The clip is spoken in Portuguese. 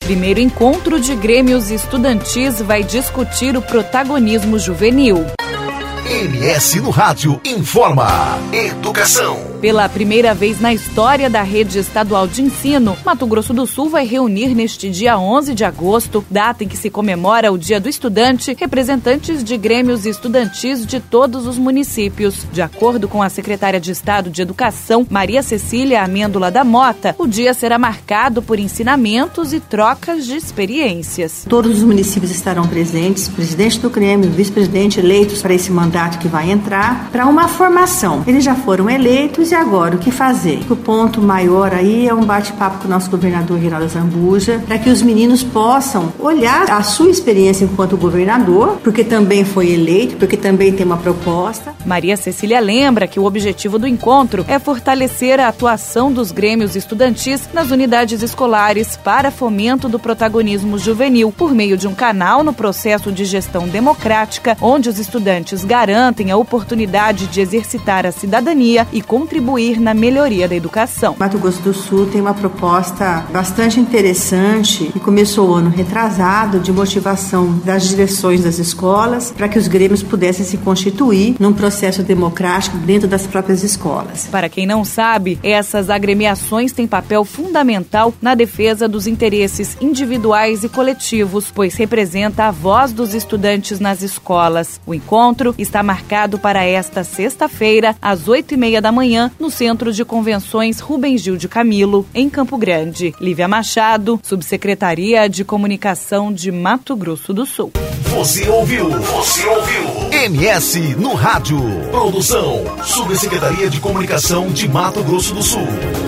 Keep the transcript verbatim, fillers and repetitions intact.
Primeiro encontro de grêmios estudantis vai discutir o protagonismo juvenil. M S no Rádio informa. Educação. Pela primeira vez na história da rede estadual de ensino, Mato Grosso do Sul vai reunir neste dia onze de agosto, data em que se comemora o Dia do Estudante, representantes de grêmios estudantis de todos os municípios. De acordo com a secretária de Estado de Educação, Maria Cecília Amêndola da Mota, o dia será marcado por ensinamentos e trocas de experiências. Todos os municípios estarão presentes, presidente do grêmio, vice-presidente eleitos para esse mandato que vai entrar, para uma formação. Eles já foram eleitos e agora o que fazer? O ponto maior aí é um bate-papo com o nosso governador Geraldo Zambuja, para que os meninos possam olhar a sua experiência enquanto governador, porque também foi eleito, porque também tem uma proposta. Maria Cecília lembra que o objetivo do encontro é fortalecer a atuação dos grêmios estudantis nas unidades escolares para fomento do protagonismo juvenil, por meio de um canal no processo de gestão democrática, onde os estudantes garantem a oportunidade de exercitar a cidadania e contribuir na melhoria da educação. Mato Grosso do Sul tem uma proposta bastante interessante que começou o ano retrasado de motivação das direções das escolas para que os grêmios pudessem se constituir num processo democrático dentro das próprias escolas. Para quem não sabe, essas agremiações têm papel fundamental na defesa dos interesses individuais e coletivos, pois representa a voz dos estudantes nas escolas. O encontro está marcado para esta sexta-feira, às oito e meia da manhã, no Centro de Convenções Rubem Gil de Camilo, em Campo Grande. Lívia Machado, Subsecretaria de Comunicação de Mato Grosso do Sul. Você ouviu? Você ouviu? M S no Rádio. Produção, Subsecretaria de Comunicação de Mato Grosso do Sul.